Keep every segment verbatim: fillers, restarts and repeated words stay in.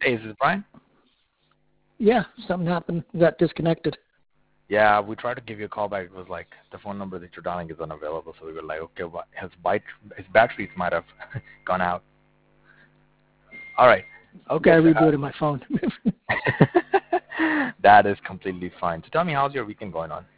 Hey, is this Brian? Yeah, something happened. Got disconnected. Yeah, we tried to give you a call back. It was like the phone number that you're dialing is unavailable. So we were like, okay, what, his, bite, his batteries might have gone out. All right. Okay. Gotta So, rebooted my phone. uh, that is completely fine. So tell me, how's your weekend going on?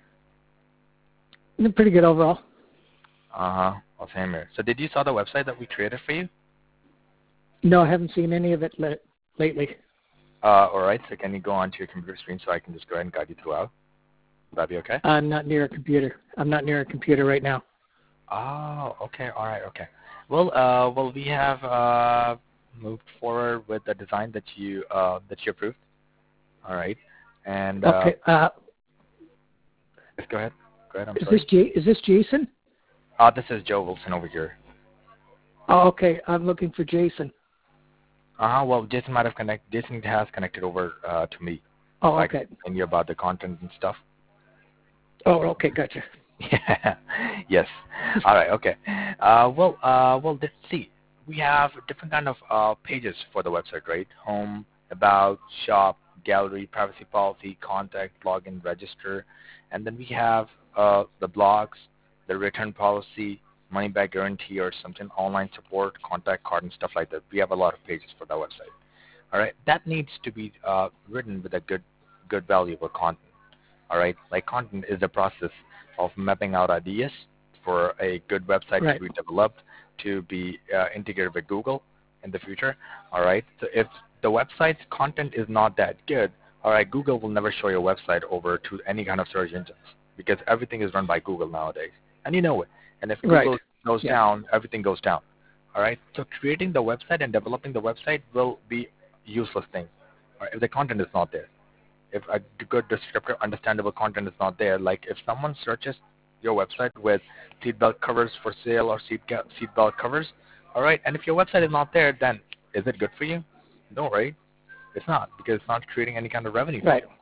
Pretty good overall. Uh-huh. Well, same here. So did you saw the website that we created for you? No, I haven't seen any of it le- lately. Uh, all right. So can you go onto your computer screen so I can just go ahead and guide you throughout? Would that be okay? I'm not near a computer. I'm not near a computer right now. Oh, okay. All right. Okay. Well, uh, well, we have uh, moved forward with the design that you uh, that you approved. All right. And uh, Okay. Uh, yes, go ahead. Go ahead. I'm is sorry. this J- is this Jason? Uh, this is Joe Wilson over here. Oh, okay. I'm looking for Jason. Uh huh. Well, Jason might have connect. Jason has connected over uh, to me. Oh, So I okay. can tell you about the content and stuff. Oh, okay. Gotcha. Yeah. Yes. All right. Okay. Uh, well, uh, well, let's see. We have different kind of uh, pages for the website, right? Home, about, shop, gallery, privacy policy, contact, login, register, and then we have uh, the blogs, the return policy, money back guarantee, or something, online support, contact card, and stuff like that. We have a lot of pages for that website. All right. That needs to be uh, written with a good, good, valuable content. All right, like content is the process of mapping out ideas for a good website Right. to be developed to be uh, integrated with Google in the future. All right, so if the website's content is not that good, all right, Google will never show your website over to any kind of search engines because everything is run by Google nowadays, and you know it. And if Right. Google goes Yeah. down, everything goes down. All right, so creating the website and developing the website will be useless thing all right, if the content is not there. If a good descriptive understandable content is not there, like if someone searches your website with seatbelt covers for sale or seat ga- seatbelt covers, all right, and if your website is not there, then is it good for you? No, right? It's not because it's not creating any kind of revenue for Right. you.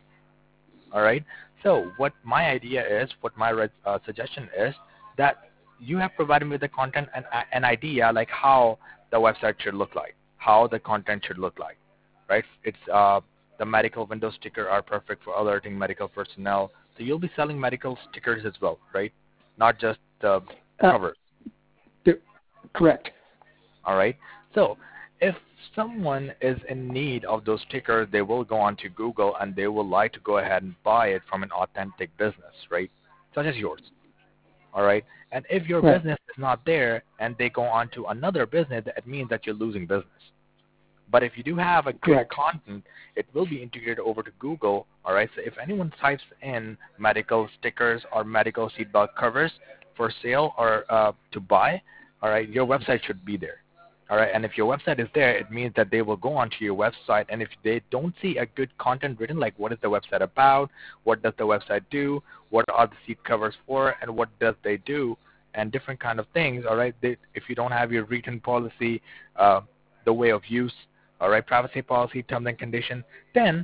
All right. So what my idea is, what my re- uh, suggestion is that you have provided me with the content and uh, an idea like how the website should look like, how the content should look like, right? It's uh, the medical window sticker are perfect for alerting medical personnel. So you'll be selling medical stickers as well, right? Not just the Uh, covers. th- correct. All right. So if someone is in need of those stickers, they will go onto Google and they will like to go ahead and buy it from an authentic business, right? Such as yours. All right. And if your Right. business is not there and they go on to another business, that means that you're losing business. But if you do have a good Correct. content, it will be integrated over to Google. All right. So if anyone types in medical stickers or medical seatbelt covers for sale or uh, to buy, all right, your website should be there. All right. And if your website is there, it means that they will go onto your website. And if they don't see a good content written, like what is the website about, what does the website do, what are the seat covers for, and what does they do, and different kind of things. All right. They, if you don't have your written policy, uh, the way of use, all right, privacy policy, terms and condition, then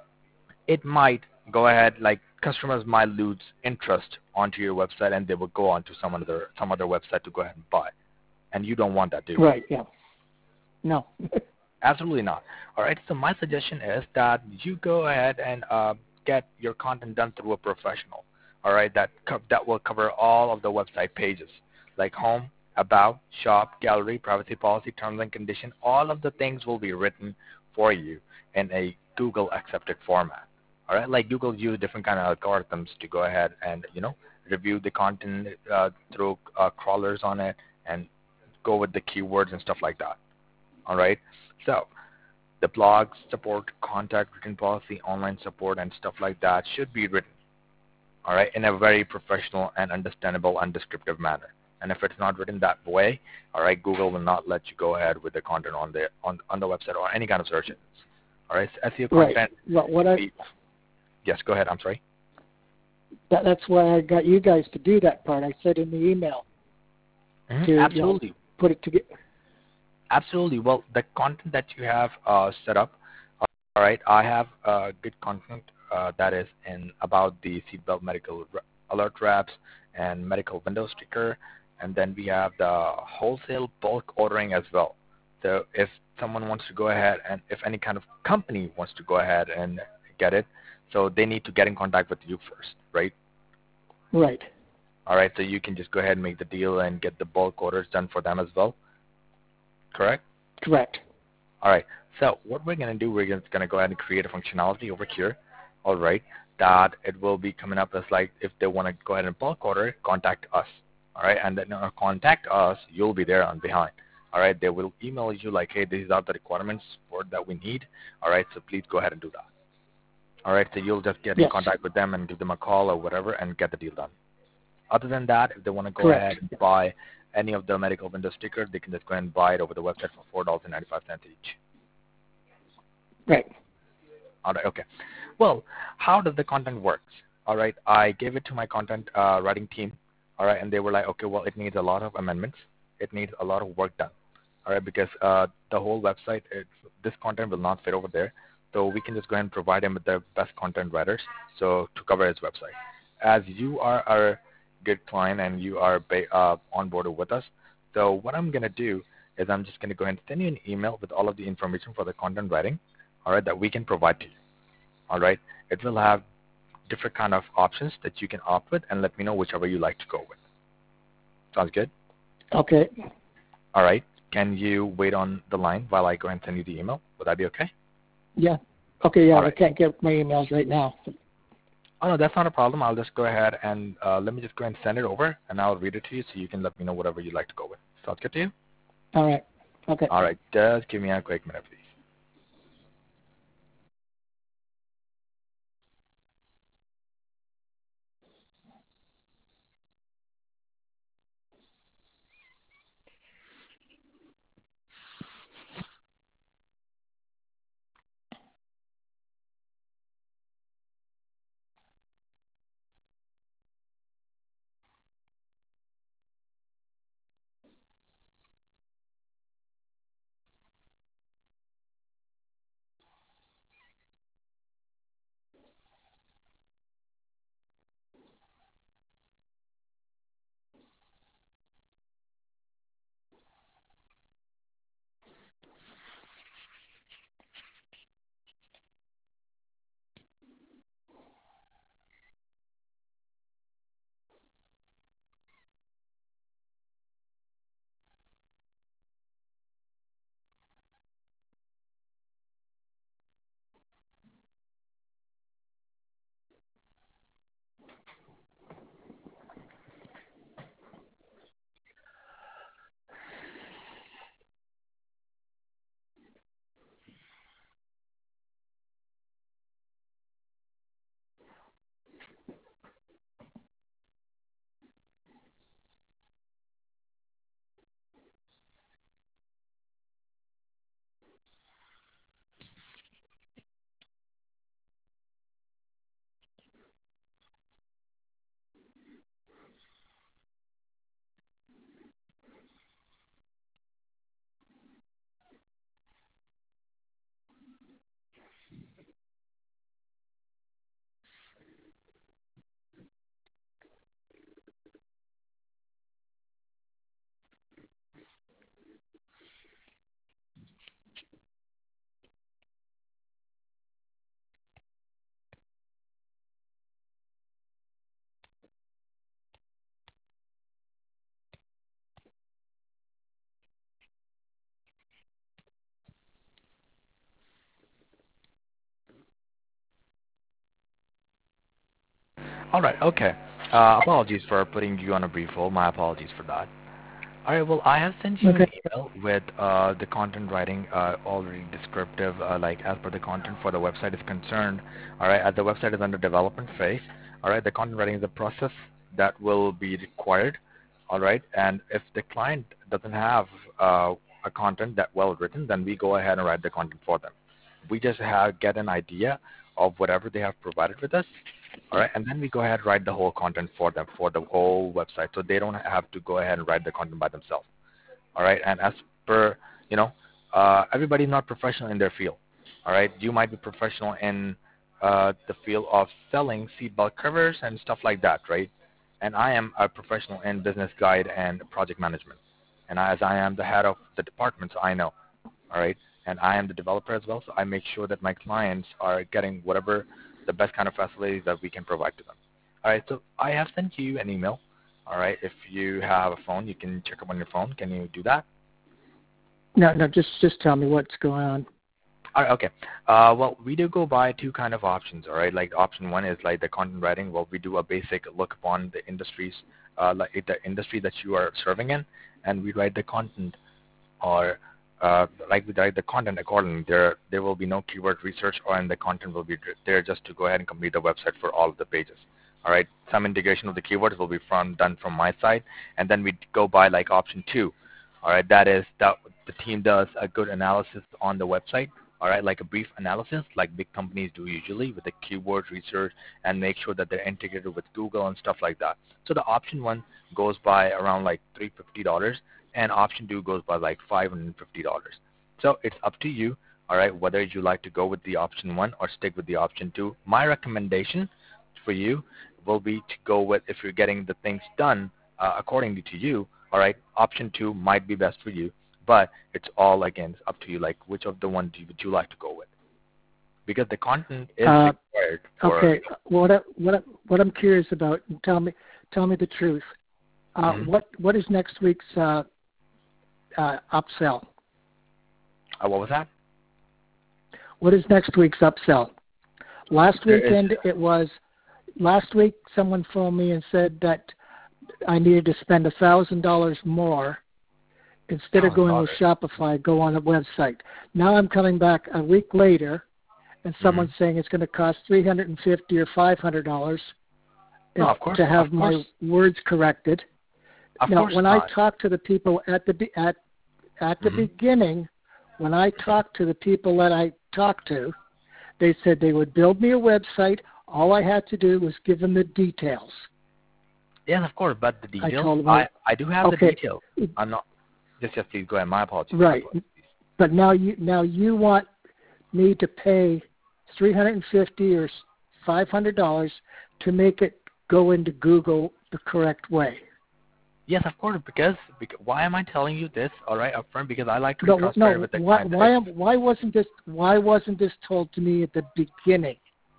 it might go ahead, like customers might lose interest onto your website and they will go on to some other some other website to go ahead and buy. And you don't want that, do you? Right. Yeah. No. Absolutely not. All right, so my suggestion is that you go ahead and uh, get your content done through a professional. All right, that co- that will cover all of the website pages, like home, about, shop, gallery, privacy policy, terms and condition. All of the things will be written for you in a Google accepted format. All right, like Google use different kind of algorithms to go ahead and you know review the content uh, through uh, crawlers on it and go with the keywords and stuff like that. All right. So the blogs, support, contact, written policy, online support, and stuff like that should be written, all right, in a very professional and understandable and descriptive manner. And if it's not written that way, all right, Google will not let you go ahead with the content on the on, on the website or any kind of search engines. All right, so S E O Right. content. Well, what I Be, yes, go ahead. I'm sorry. that, that's why I got you guys to do that part. I said in the email Mm-hmm. to Absolutely. you know, put it together. Absolutely. Well, the content that you have uh, set up, all right, I have uh, good content uh, that is in about the seatbelt medical r- alert wraps and medical window sticker, and then we have the wholesale bulk ordering as well. So if someone wants to go ahead and if any kind of company wants to go ahead and get it, so they need to get in contact with you first, right? Right. All right, so you can just go ahead and make the deal and get the bulk orders done for them as well, correct? Correct. All right, so what we're going to do, we're just going to go ahead and create a functionality over here, all right, that it will be coming up as like if they want to go ahead and bulk order, contact us, all right, and then uh, contact us, you'll be there on behind. All right, they will email you like, hey, these are the requirements for that we need, all right, so please go ahead and do that. All right, so you'll just get in Yes. contact with them and give them a call or whatever and get the deal done. Other than that, if they want to go Correct. ahead and buy any of the medical window stickers, they can just go ahead and buy it over the website for four dollars and ninety-five cents each. Right. All right, okay. Well, how does the content work? All right, I gave it to my content uh, writing team, all right, and they were like, okay, well, it needs a lot of amendments. It needs a lot of work done, all right, because uh, the whole website, it's, this content will not fit over there. So we can just go ahead and provide him with the best content writers so to cover his website. As you are our good client and you are uh, on board with us, so what I'm going to do is I'm just going to go ahead and send you an email with all of the information for the content writing, all right, that we can provide to you. All right, it will have different kind of options that you can opt with, and let me know whichever you like to go with. Sounds good? Okay. All right. Can you wait on the line while I go ahead and send you the email? Would that be okay? Yeah. Okay, yeah, All I right. can't get my emails right now. Oh, no, that's not a problem. I'll just go ahead and uh, let me just go ahead and send it over, and I'll read it to you so you can let me know whatever you'd like to go with. Sounds good to you? All right. Okay. All right. Just give me a quick minute, please. All right. Okay. Uh, apologies for putting you on a brief hold. My apologies for that. All right. Well, I have sent you an Okay. email with uh, the content writing uh, already descriptive, uh, like as per the content for the website is concerned. All right. As the website is under development phase. All right. The content writing is a process that will be required. All right. And if the client doesn't have uh, a content that well written, then we go ahead and write the content for them. We just have get an idea of whatever they have provided with us. All right, and then we go ahead and write the whole content for them for the whole website, so they don't have to go ahead and write the content by themselves. All right, and as per you know, uh, everybody's not professional in their field. All right, you might be professional in uh, the field of selling seatbelt covers and stuff like that, right? And I am a professional in business guide and project management, and as I am the head of the department, so I know. all right? And I am the developer as well, so I make sure that my clients are getting whatever the best kind of facilities that we can provide to them. All right, so I have sent you an email. All right, if you have a phone, you can check up on your phone. Can you do that? No, no, just just tell me what's going on. All right, okay. Uh, well, we do go by two kind of options, all right? Like option one is like the content writing. Well, we do a basic look upon the industries, uh, like the industry that you are serving in, and we write the content, or uh, like we write the content accordingly. There, there will be no keyword research, or and the content will be there just to go ahead and complete the website for all of the pages. All right. Some integration of the keywords will be from done from my side, and then we go by like option two. All right. That is that the team does a good analysis on the website. All right, like a brief analysis, like big companies do usually with the keyword research, and make sure that they're integrated with Google and stuff like that. So the option one goes by around like three hundred fifty dollars, and option two goes by like five hundred fifty dollars. So it's up to you, all right, whether you like to go with the option one or stick with the option two. My recommendation for you will be to go with, if you're getting the things done uh, accordingly to you, all right, option two might be best for you. But it's all, again, up to you, like which of the ones would you like to go with? Because the content is uh, required for... Okay, what, I, what, I, what I'm curious about, tell me tell me the truth. Uh, mm-hmm. What What is next week's uh, uh, upsell? Uh, what was that? What is next week's upsell? Last There weekend is... it was, last week someone phoned me and said that I needed to spend one thousand dollars more. Instead of going with Shopify, go on a website. Now I'm coming back a week later, and someone's mm-hmm. saying it's going to cost three hundred fifty dollars or five hundred dollars no, of course, to have of my course. words corrected. Of now, course when not. I talked to the people at the at at the mm-hmm. beginning, when I talked to the people that I talked to, they said they would build me a website. All I had to do was give them the details. Yes, of course, but the details. I, told them, I, I do have okay. the details. I'm not. Yes, yes, please go ahead. My apologies. Right, My apologies. But now you now you want me to pay three hundred fifty dollars or five hundred dollars to make it go into Google the correct way. Yes, of course. Because, because why am I telling you this? All right, up front, because I like to be no, transparent no, with the why, client. Why am, why wasn't this why wasn't this told to me at the beginning?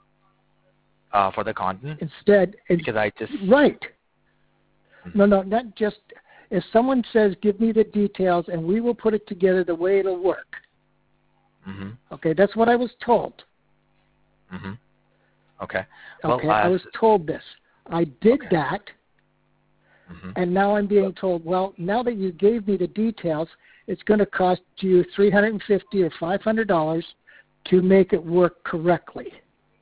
Uh, for the content. Instead, because I just right. Mm-hmm. No, no, not just. If someone says, give me the details and we will put it together the way it'll work. Mm-hmm. Okay, that's what I was told. Mm-hmm. Okay. Okay, well, uh, I was told this. I did okay. that, mm-hmm. and now I'm being told, well, now that you gave me the details, it's going to cost you three hundred fifty dollars or five hundred dollars to make it work correctly.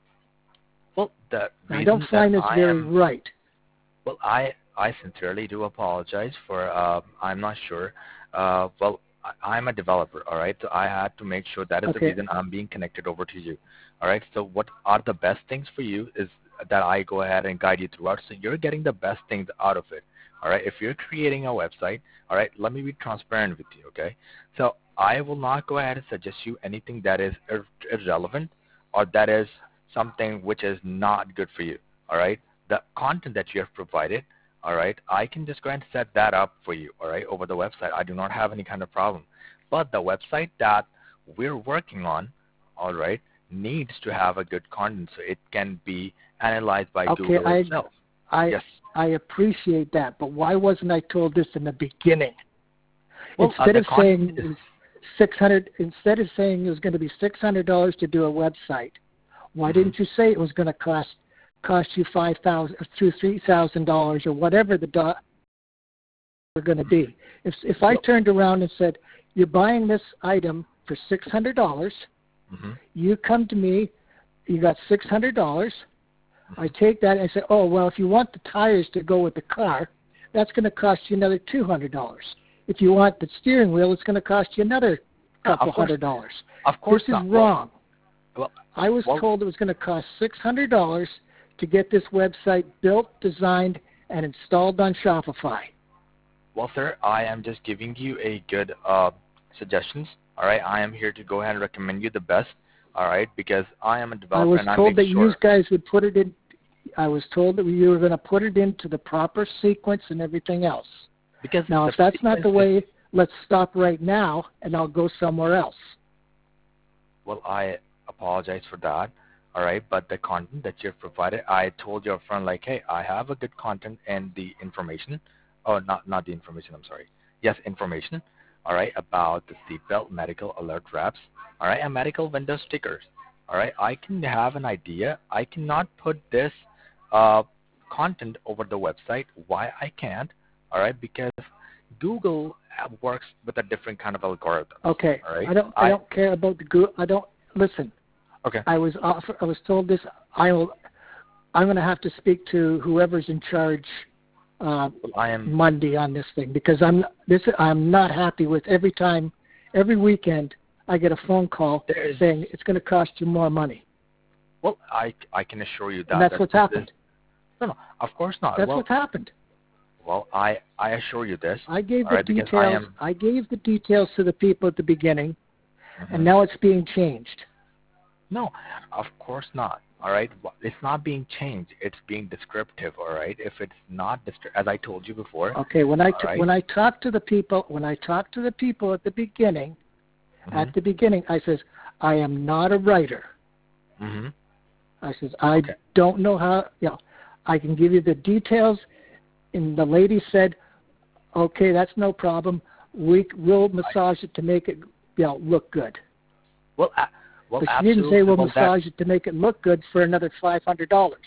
Well, the I don't find this I very am, right. Well, I... I sincerely do apologize for, uh, I'm not sure. Uh, well, I, I'm a developer, all right? So I had to make sure that is okay. the reason I'm being connected over to you, all right? So what are the best things for you is that I go ahead and guide you throughout, so you're getting the best things out of it, all right? If you're creating a website, all right, let me be transparent with you, okay? So I will not go ahead and suggest you anything that is ir- irrelevant or that is something which is not good for you, all right? The content that you have provided, all right, I can just go ahead and set that up for you, all right, over the website. I do not have any kind of problem. But the website that we're working on, all right, needs to have a good content so it can be analyzed by okay, Google I, itself. I, yes. I appreciate that, but why wasn't I told this in the beginning? Well, instead uh, of saying is... six hundred, instead of saying it was going to be six hundred dollars to do a website, why mm-hmm. didn't you say it was going to cost cost you five thousand to three thousand dollars or whatever the do- are going to be? If if I turned around and said, you're buying this item for six hundred dollars, mm-hmm. you come to me, you got six hundred dollars. Mm-hmm. I take that and I say, oh well, if you want the tires to go with the car, that's going to cost you another two hundred dollars. If you want the steering wheel, it's going to cost you another couple no, hundred dollars. Of course, this is not. wrong. Well, I was well, told it was going to cost six hundred dollars to get this website built, designed, and installed on Shopify. Well, sir, I am just giving you a good uh, suggestions. All right, I am here to go ahead and recommend you the best. All right, because I am a developer. I was and told that sure. you guys would put it in. I was told that you were going to put it into the proper sequence and everything else. Because now, if that's not the way, let's stop right now and I'll go somewhere else. Well, I apologize for that. All right, but the content that you've provided, I told your friend like, hey, I have a good content and the information. Oh, not not the information. I'm sorry. Yes, information. All right, about the seatbelt medical alert wraps. All right, and medical window stickers. All right, I can have an idea. I cannot put this uh, content over the website. Why I can't? All right, because Google works with a different kind of algorithm. Okay, all right? I don't I, I don't care about the Google. I don't listen. Okay. I was offer, I was told this. I will. I'm going to have to speak to whoever's in charge uh, well, I am Monday on this thing because I'm this. I'm not happy with every time, every weekend I get a phone call saying it's going to cost you more money. Well, I I can assure you that. And that's that what's happened. No, no, of course not. That's well, what's happened. Well, I I assure you this. I gave the right, details. I, am, I gave the details to the people at the beginning, mm-hmm. and now it's being changed. No, of course not. All right, it's not being changed. It's being descriptive. All right, if it's not descri- as I told you before. Okay, when I t- right? when I talk to the people when I talk to the people at the beginning, mm-hmm. at the beginning I says I am not a writer. Mm-hmm. I says I okay. don't know how. You know, I can give you the details. And the lady said, "Okay, that's no problem. We will massage it to make it, you know, look good." Well. Uh, Well, but she didn't say we'll well, massage that, it to make it look good for another five hundred dollars.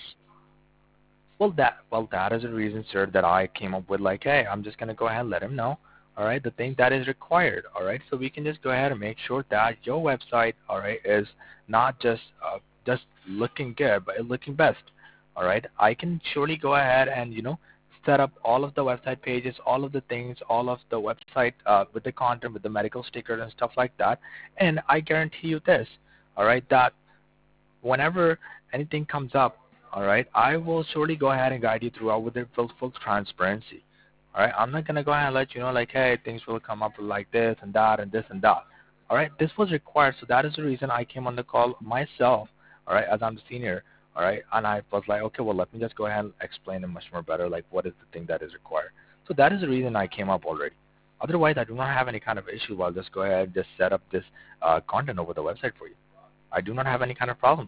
Well, that well that is a reason, sir, that I came up with. Like, hey, I'm just gonna go ahead and let him know. All right, the thing that is required. All right, so we can just go ahead and make sure that your website, all right, is not just uh, just looking good, but looking best. All right, I can surely go ahead and you know set up all of the website pages, all of the things, all of the website uh, with the content, with the medical stickers and stuff like that. And I guarantee you this. All right, that whenever anything comes up, all right, I will surely go ahead and guide you throughout with the full, full transparency. All right, I'm not going to go ahead and let you know like, hey, things will come up like this and that and this and that. All right, this was required, so that is the reason I came on the call myself, all right, as I'm the senior, all right, and I was like, okay, well, let me just go ahead and explain it much more better, like what is the thing that is required. So that is the reason I came up already. Otherwise, I do not have any kind of issue. I'll just go ahead and just set up this uh, content over the website for you. I do not have any kind of problem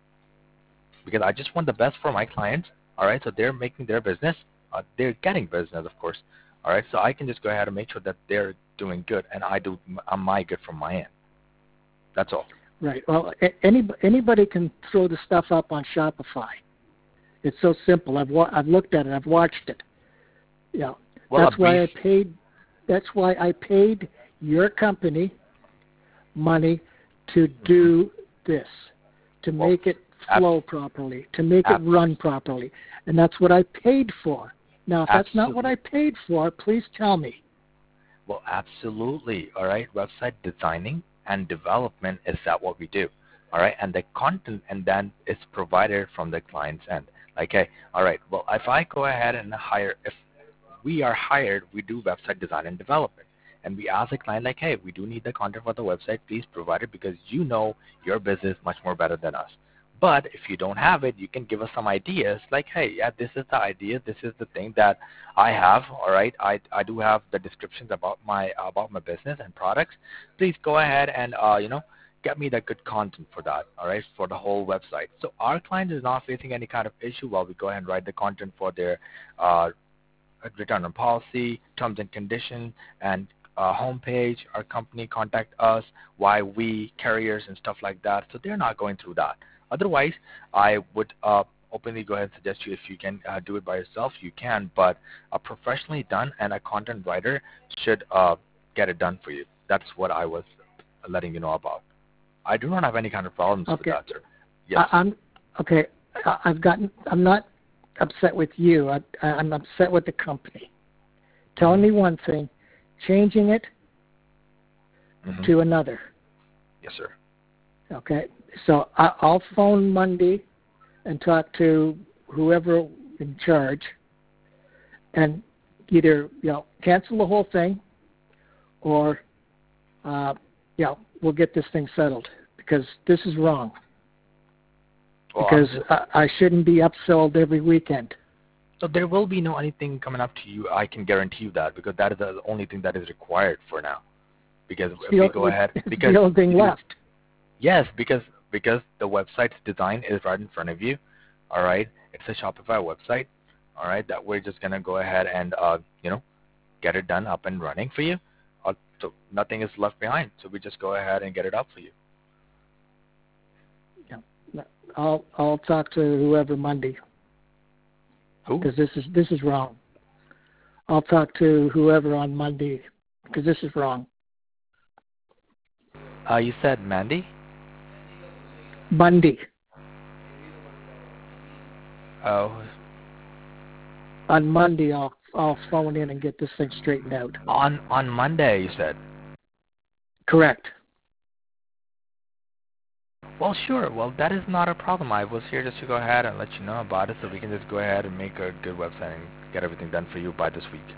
because I just want the best for my clients. All right, so they're making their business, uh, they're getting business, of course. All right, so I can just go ahead and make sure that they're doing good, and I do I'm my good from my end. That's all. Right. Well, any anybody can throw the stuff up on Shopify. It's so simple. I've wa- I've looked at it. I've watched it. Yeah. Well, that's why I paid. That's why I paid your company money to do this, to well, make it flow ab- properly, to make ab- it run properly. And that's what I paid for. Now, if that's absolutely. not what I paid for, please tell me. Well, absolutely. All right. Website designing and development is that what we do. All right. And the content and then is provided from the client's end. Like, hey, all right, well, if I go ahead and hire, if we are hired, we do website design and development. And we ask the client like, hey, we do need the content for the website. Please provide it because you know your business much more better than us. But if you don't have it, you can give us some ideas like, hey, yeah, this is the idea. This is the thing that I have. All right, I, I do have the descriptions about my about my business and products. Please go ahead and uh, you know get me the good content for that. All right, for the whole website. So our client is not facing any kind of issue while we go ahead and write the content for their uh, return on policy, terms and conditions, and Uh, homepage, our company contact us, why we, carriers, and stuff like that. So they're not going through that. Otherwise, I would uh, openly go ahead and suggest you if you can uh, do it by yourself, you can. But a professionally done and a content writer should uh, get it done for you. That's what I was letting you know about. I do not have any kind of problems okay. with that, sir. Yes. I, I'm okay. I, I've gotten. I'm not upset with you. I, I'm upset with the company. Telling me one thing. Changing it mm-hmm. to another. Yes, sir. Okay, so I, I'll phone Monday and talk to whoever in charge, and either you know cancel the whole thing, or uh, you know we'll get this thing settled because this is wrong. Well, because just, I, I shouldn't be upsold every weekend. So there will be no anything coming up to you. I can guarantee you that because that is the only thing that is required for now. Because It's if the, we go ahead, it's because the only thing left. yes, because because the website's design is right in front of you. All right, it's a Shopify website. All right, that we're just gonna go ahead and uh, you know get it done up and running for you. Uh, so nothing is left behind. So we just go ahead and get it up for you. Yeah. I'll I'll talk to whoever Monday. Who? Because this is this is wrong. I'll talk to whoever on Monday because this is wrong. Uh, you said Mandy? Monday. Oh. On Monday, I'll I'll phone in and get this thing straightened out. On on Monday, you said. Correct. Well, sure. Well, that is not a problem. I was here just to go ahead and let you know about it, so we can just go ahead and make a good website and get everything done for you by this week.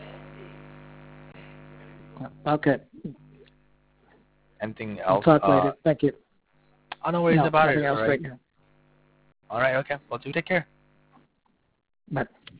Okay. Anything else? I'll talk uh, later. Thank you. Oh, no worries no, about nothing it. else All right. right now. All right. Okay. Well, do take care. Bye.